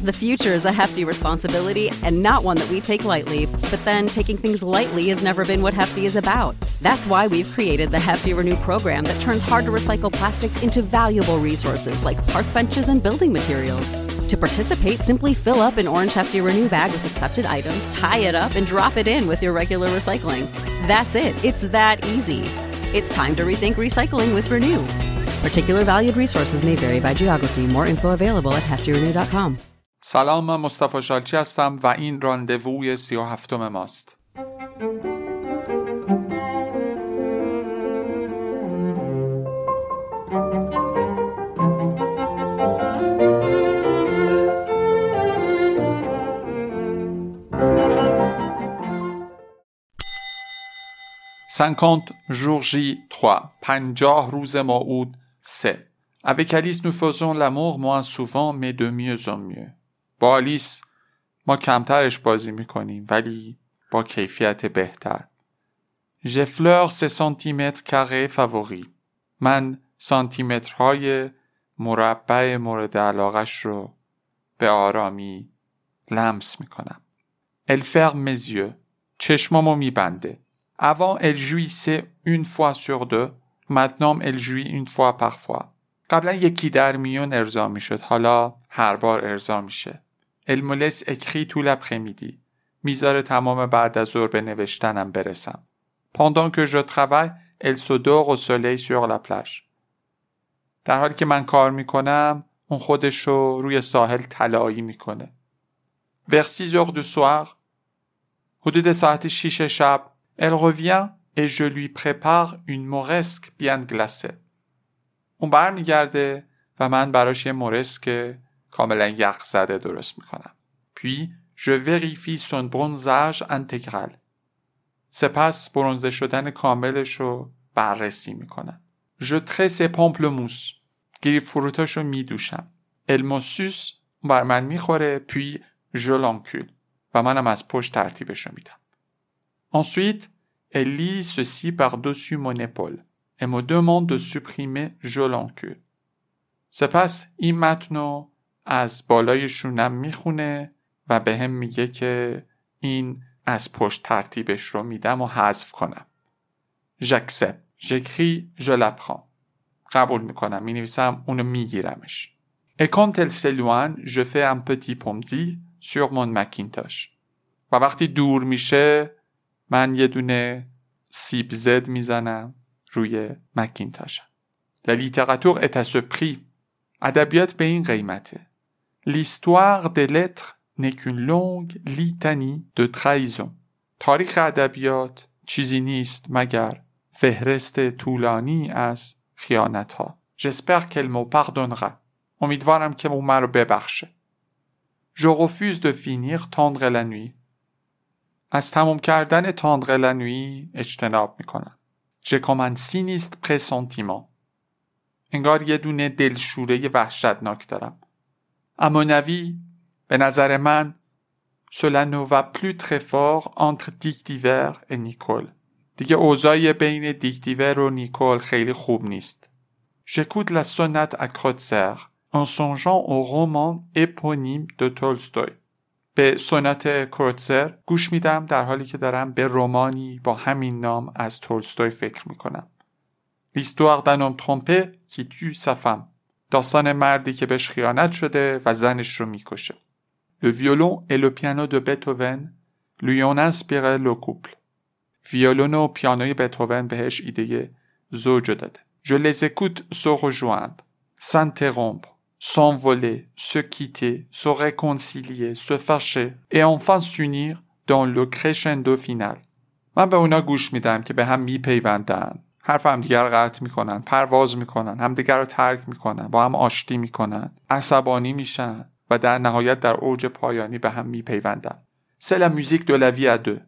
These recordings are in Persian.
The future is a hefty responsibility and not one that we take lightly, but then taking things lightly has never been what Hefty is about. That's why we've created the Hefty Renew program that turns hard-to-recycle plastics into valuable resources like park benches and building materials. To participate, simply fill up an orange Hefty Renew bag with accepted items, tie it up, and drop it in with your regular recycling. That's it. It's that easy. It's time to rethink recycling with Renew. Particular valued resources may vary by geography. More info available at heftyrenew.com. سلام، من مصطفی شالچی هستم و این راندووی 37م ماست. Cinquante jours J3, 50 روز موعود 3. Avec Alice, nous faisons l'amour moins souvent mais de mieux en mieux. با آلیس ما کمترش بازی میکنیم ولی با کیفیت بهتر. J'effleure ses centimètres carrés favoris. من سانتیمترهای مربع مورد علاقش رو به آرامی لمس میکنم. Elle ferme mes yeux. چشمامو میبنده. Avant, elle jouissait une fois sur deux. Maintenant, elle jouit une fois parfois. قبلا یکی در میون ارضا میشد. حالا هر بار ارضا میشه. Elle me laisse écrit tout l'après-midi. میذاره تمام بعد از ظهر به نوشتنم برسم. Pendant que je travaille, elle se dort au soleil sur la plage. در حالی که من کار میکنم، اون خودشو روی ساحل طلایی میکنه. Vers 6 heures du soir, حدود ساعت 6 شب، elle revient et je lui prépare une moresque bien glacée. اون برمیگرده و من براش یه مورسک کاملا یخ زده درست میکنم. Puis je vérifie son bronzage intégral. سپس برنزه شدن کاملش رو بررسی میکنم. Je tresse ses pamplemousses. گریپ فروتاشو میدوشم. Elle me suce. بر من میخوره. Puis je l'encule. و منم از پشت ترتیبشو میدم. Ensuite, elle lit ceci par-dessus mon épaule et me demande de supprimer je l'encule. سپس این متنو از بالای شونم میخونه و به هم میگه که این از پشت ترتیبش رو میدم و حذف کنم. J'accepte. J'écris, je l'apprends. قبول میکنم. مینویسم اونو میگیرمش. Et quand elle s'éloigne, je fais un petit ponzi sur mon Macintosh. و وقتی دور میشه من یه دونه سیب زد میزنم روی مکینتاشم. La littérature est à ce prix. ادبیات به این قیمته. L'histoire des lettres n'est qu'une longue litanie de trahison. تاریخ ادبیات چیزی نیست مگر فهرست طولانی از خیانت‌ها. J'espère qu'elle me pardonnera. امیدوارم که اون من رو ببخشه. Je refuse de finir tendre la nuit. از تموم کردن تندر لا نوی اجتناب میکنم. J'ai comme un sinistre pressentiment. انگار یه دونه دلشوره وحشتناک دارم. À mon avis, به نظر من cela ne va plus très fort entre Dick Diver et Nicole. دیگه اوضاع بین دیک دیور و نیکول خیلی خوب نیست. J'écoute la sonate à Kreutzer en songeant au roman éponyme de Tolstoy. به سونات کروتزر گوش میدم در حالی که دارم به رمانی با همین نام از تولستوی فکر میکنم. L'histoire d'un homme trompé qui tue sa femme. داستان مردی که بهش خیانت شده و زنش رو میکشه. Le violon et le piano de Beethoven lui ont inspiré le couple. ویولون و پیانوی بتهوون بهش ایده زوج داده. Je les écoute se rejoindre, s'interrompre, s'envoler, se quitter, se réconcilier, se fâcher et enfin s'unir dans le crescendo final. من به اونا گوش میدم که به هم میپیوندن، حرف هم دیگر قطع میکنن، پرواز میکنن، هم دیگر رو ترک میکنن، با هم آشتی میکنن، عصبانی میشن و در نهایت در اوج پایانی به هم میپیوندن. C'est la musique de la vie à deux.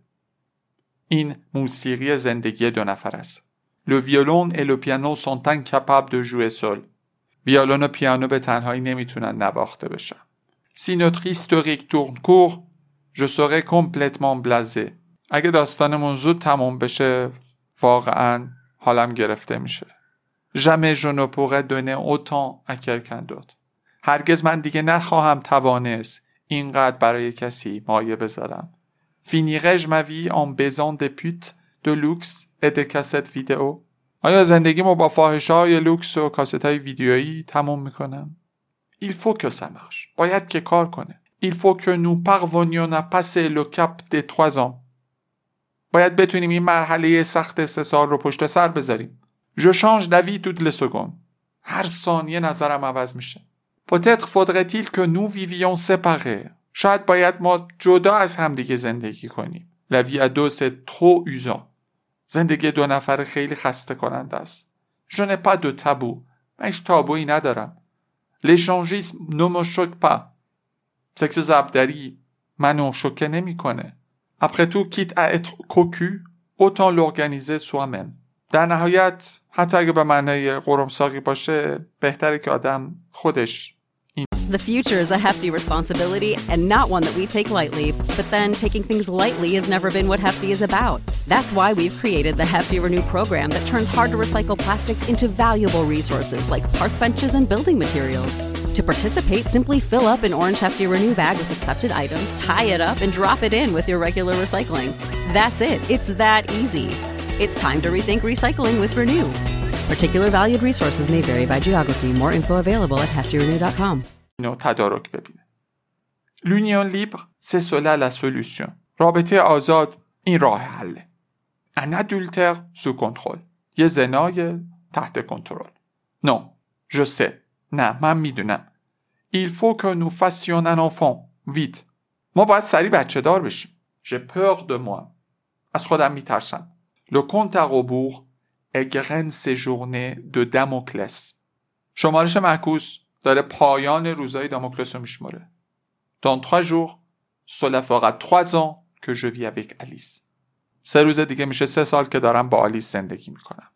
این موسیقی زندگی دو نفر است. Le violon et le piano sont incapables de jouer seul. ویولون و پیانو به تنهایی نمیتونن نواخته بشن. Si notre historique tourne court, je serai complètement blasé. اگه داستانمون زود تموم بشه، واقعاً حالم گرفته میشه. Jamais je ne pourrai donner autant à quelqu'un d'autre. هرگز من دیگه نخواهم توانست اینقدر برای کسی مایه بذارم. Finirai-je ma vie en baisant des putes de luxe et des cassettes vidéo؟ آیا زندگیمو با فاحشه‌های لوکس و کاست‌های ویدیویی تموم میکنم؟ Il faut que ça marche. باید که کار کنه. Il faut que nous parvenions à passer le cap des 3 ans. باید بتونیم این مرحله سخت 3 سال رو پشت سر بذاریم. Je change d'avis toutes les secondes. هر ثانیه نظرم عوض میشه. Peut-être faudrait-il que nous vivions séparés. شاید باید ما جدا از همدیگه زندگی کنیم. La vie à deux c'est trop usant. زندگی 2 نفره خیلی خسته کننده است. Je n'ai pas de tabou. من هیچ تابویی ندارم. L'échangisme ne me choque pas. سکس زبدری منو شوکه نمیکنه. Après tout, quitte à être cocu, autant l'organiser soi-même. در نهایت حتی اگه به معنای قرمساقی باشه بهتره که آدم خودش. The future is a hefty responsibility and not one that we take lightly, but then taking things lightly has never been what Hefty is about. That's why we've created the Hefty Renew program that turns hard-to-recycle plastics into valuable resources like park benches and building materials. To participate, simply fill up an orange Hefty Renew bag with accepted items, tie it up, and drop it in with your regular recycling. That's it. It's that easy. It's time to rethink recycling with Renew. Particular valued resources may vary by geography. More info available at heftyrenew.com. تدارک ببینه. L'union libre, c'est cela la solution. رابطه آزاد این راه حله. Un adultère sous contrôle. یه زنای تحت کنترل. Non, je sais. نه، من میدونم. Il faut que nous fassions un enfant. Vite. ما باید سریع بچه دار بشیم. J'ai peur de moi. از خودم میترسم. Le compte à rebours égrène ses journées de Damoclès. شمارش معکوس داره پایان روزای داموکلس رو میشماره. Dans 3 jours, cela fera 3 ans que je vis avec Alice. 3 روز دیگه میشه 3 سال که دارم با آلیس زندگی میکنم.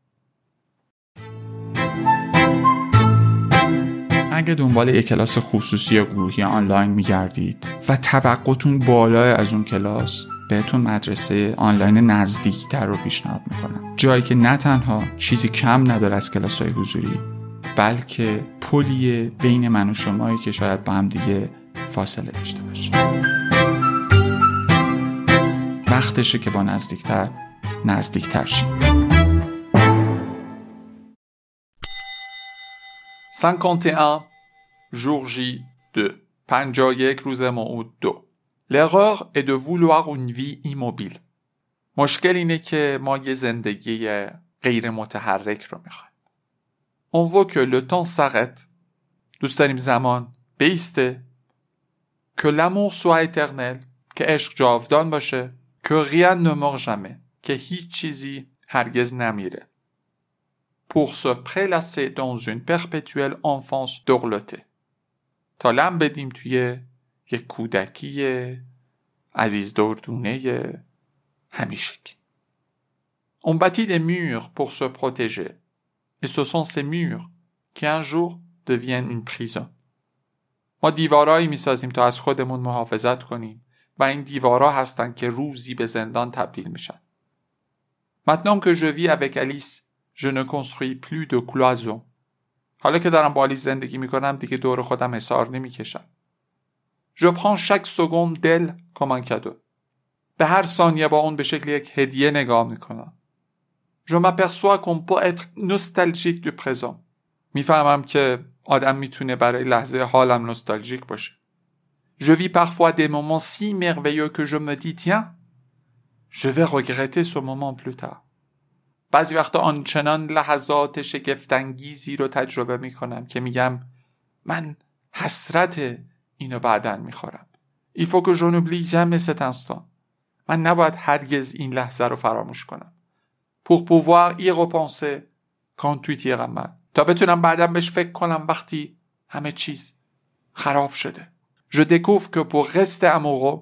اگه دنبال یک کلاس خصوصی یا گروهی آنلاین میگردید و توقعتون بالای از اون کلاس، بهتون مدرسه آنلاین نزدیکتر رو پیشنهاد میکنم. جایی که نه تنها چیزی کم نداره از کلاس‌های حضوری، بلکه پلیه بین من و شمایی که شاید با هم دیگه فاصله داشته باشه. وقتشه که با نزدیکتر شیم. 51 jour J 2 51 روز موعود 2 L'erreur est de vouloir une vie immobile. مشکل اینه که ما یه زندگی غیر متحرک رو میخوایم. On veut que le temps s'arrête. دوست داریم زمان بیسته. Que l'amour soit éternel. که عشق جاودان باشه. Que rien ne meurt jamais. که هیچ چیزی هرگز نمیره. Pour se prélasser dans une perpétuelle enfance dorlotée. تا لم بدیم توی یک کودکی عزیز دردونه همیشگی. On bâtit des murs pour se protéger. Et ce sont ces murs qui un jour deviennent une prison. ما دیوارایی میسازیم تا از خودمون محافظت کنیم و این دیوارها هستن که روزی به زندان تبدیل میشن. Maintenant que je vis avec Alice, je ne construis plus de cloisons. حالا که دارم با آلیس زندگی میکنم دیگه دور خودم حصار نمیکشم. Je prends chaque seconde d'elle comme un cadeau. به هر ثانیه با اون به شکل یک هدیه نگاه میکنم. Je m'aperçois qu'on peut être nostalgique du présent. میفهمم که آدم میتونه برای لحظه حالم نوستالژیک باشه. Je vis parfois des moments si merveilleux que je me dis tiens, je vais regretter ce moment plus tard. بعضی وقتا آنچنان لحظات شگفت‌انگیزی رو تجربه میکنم که میگم من حسرت اینو بعداً میخورم. Il faut que je n'oublie jamais cet instant. من نباید هرگز این لحظه رو فراموش کنم. Pour pouvoir y repenser quand tout ira mal. تا بتونم بعداً بهش فکر کنم وقتی همه چیز خراب شده. Je découvre que pour rester amoureux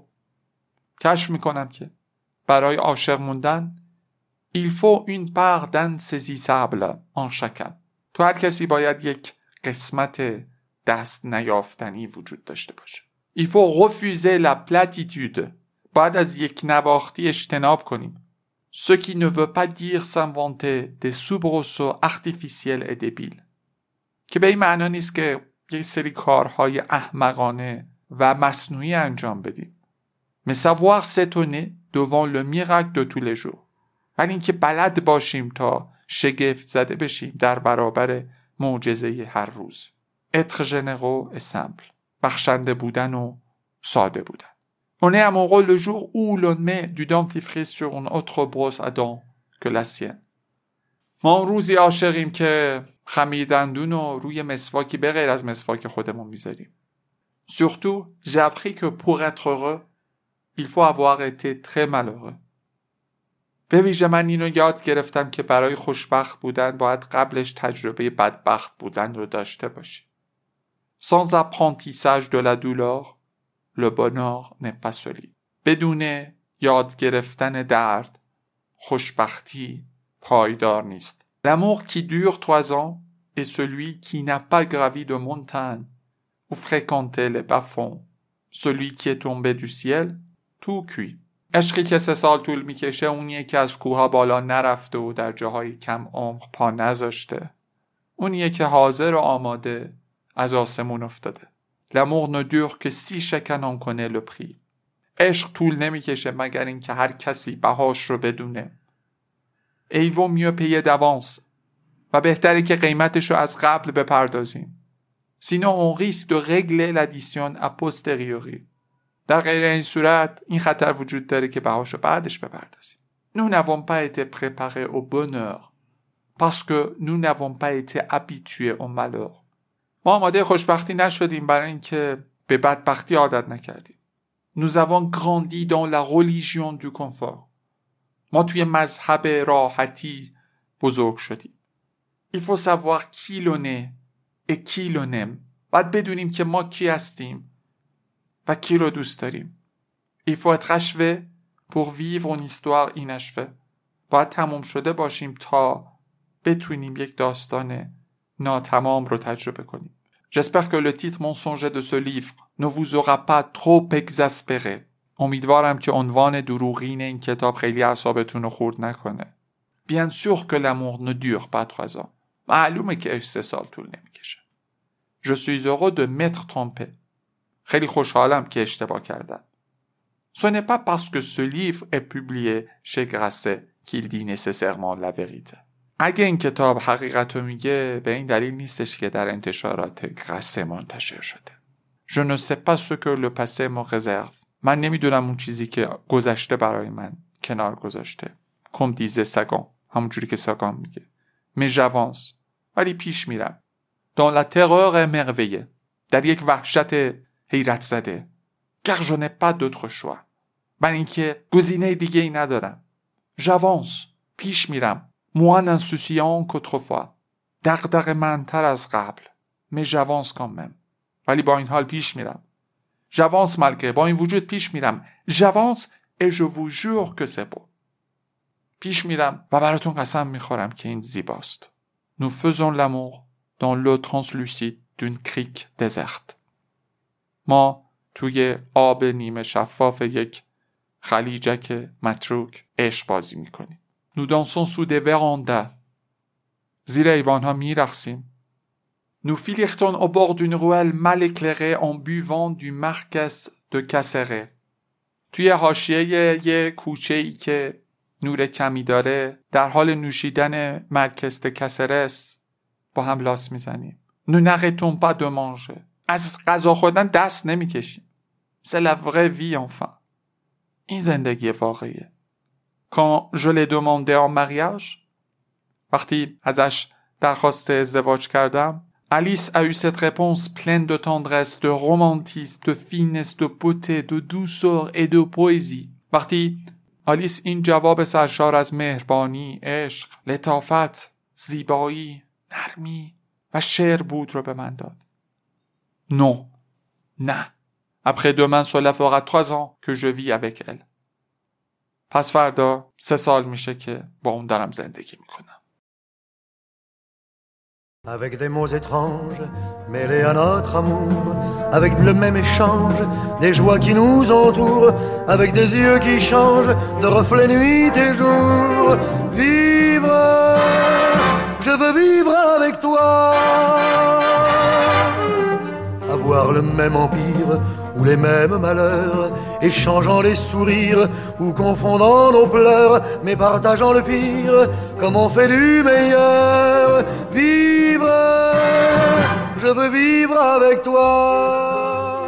کشف میکنم که برای عاشق موندن il faut une part d'insaisissable en chacun. تو هر کسی باید یک قسمت دست نیافتنی وجود داشته باشه. Il faut refuser la platitude. باید از یک نواختی اجتناب کنیم. Ce qui ne veut pas dire s'inventer des soubresauts artificiels et débiles. که به این معنا نیست که یک سری کارهای احمقانه و مصنوعی انجام بدیم. Mais savoir s'étonner devant le miracle de tous les jours. ولی اینکه بلد باشیم تا شگفت زده بشیم در برابر معجزه هر روز. Être généreux et simple. بخشنده بودن و ساده بودن. On est amoureux le jour où l'on met du dentifrice sur une autre brosse à dents que la sienne. ما روزی عاشقیم که خمیر دندون رو روی مسواکی به غیر از مسواک خودمون میذاریم. Surtout, j'ai appris que pour être heureux, il faut avoir été très malheureux. به ویژه من اینو یاد گرفتم که برای خوشبخت بودن باید قبلش تجربه بدبخت بودن رو داشته باشی. Sans apprentissage de la douleur, le bonheur n'est pas solide. بدون یاد گرفتن درد، خوشبختی پایدار نیست. L'amour qui dure 3 ans est celui qui n'a pas gravi de montagne ou fréquenté les bas-fonds. Celui qui est tombé du ciel, tout cuit. عشقی که 3 سال طول میکشه اونیه که از کوها بالا نرفته و در جاهای کم عمق پا نذاشته. اونیه که حاضر و آماده از آسمون افتاده. L'amour ne dure que si chacun en connaît le prix. عشق طول نمیکشه مگر اینکه هر کسی بهاش رو بدونه. Et il vaut mieux payer d'avance. و بهتره که قیمتش رو از قبل بپردازیم. Sinon on risque de régler l'addition a posteriori. در غیر این صورت این خطر وجود داره که بهاش رو بعدش بپردازیم. Nous n'avons pas été préparés au bonheur parce que nous n'avons pas été habitués au malheur. ما آماده خوشبختی نشدیم برای اینکه به بدبختی عادت نکردیم. Nous avons grandi dans la religion du confort. ما توی مذهب راحتی بزرگ شدیم. Il faut savoir qui l'on est et qui l'on aime. باید بدونیم که ما کی هستیم و کی رو دوست داریم. Il faut être achevé pour vivre une histoire inachevée. باید تمام شده باشیم تا بتونیم یک داستان ناتمام رو تجربه کنیم. J'espère que le titre mensonger de ce livre ne vous aura pas trop exaspéré. امیدوارم که عنوان دروغین این کتاب خیلی اعصابتون رو خورد نکنه. Bien sûr que l'amour ne dure pas 3 ans. معلومه که عشق 3 سال طول نمیکشه. Je suis heureux de m'être trompé. خیلی خوشحالم که اشتباه کردم. Ce n'est pas parce que ce livre est publié chez Grasset qu'il dit nécessairement la vérité. اگه این کتاب حقیقت رو میگه به این دلیل نیستش که در انتشارات گراسه منتشر شده. Je ne sais pas ce que le passé me réserve. من نمیدونم اون چیزی که گذشته برای من کنار گذاشته. Comme disait Sagan. همونجوری که ساگان میگه. Mais j'avance. ولی پیش میرم. Dans la terreur émerveillée. در یک وحشت حیرت زده. Car je n'ai pas d'autre choix. من اینکه گزینه دیگه ای ندارم. J'avance. پیش میرم. Moins insouciant qu'autrefois. دغدغه منتر از قبل. Mais j'avance quand même. ولی با این حال پیش میرم. J'avance malgré. با این وجود پیش میرم. J'avance et je vous jure que c'est beau. پیش میرم و براتون قسم میخورم که این زیباست. Nous faisons l'amour dans l'eau translucide d'une crique déserte. ما توی آب نیمه شفاف یک خلیجک متروک عشق بازی میکنیم. Nous dansons sous des vérandas. زیر ایوانها میرقصیم. Nous filirtons au bord d'une ruelle mal éclairée en buvant du Marquès de Caceres. توی حاشیه یه کوچه‌ای که نور کمی داره در حال نوشیدن مرکز د کاسرس با هم لاس میزنیم. Nous n'arrêtons pas de manger. از غذا خوردن دست نمیکشیم. C'est la vraie vie enfin. این زندگی واقعیه. Quand je l'ai demandé en mariage, وقتی ازش درخواست ازدواج کردم, Alice a eu cette réponse pleine de tendresse, de romantisme, de finesse, de beauté, de douceur et de poésie. وقتی آلیس این جواب سرشار از مهربانی، عشق، لطافت، زیبایی، نرمی و شعر بود رو به من داد. Non, نه. Après demain, cela fera 3 ans que je vis avec elle. پس فردا 3 سال میشه که با اون دارم زندگی میکنم. Avec des mots étranges, mêlés à notre amour, avec le même échange, des joies qui nous entourent, avec des yeux qui changent, de reflets nuit et jour. Vivre, je veux vivre avec toi. avoir le même empire ou les mêmes malheurs, échangeant les sourires ou confondant nos pleurs, mais partageant le pire comme on fait du meilleur. Vivre, je veux vivre avec toi.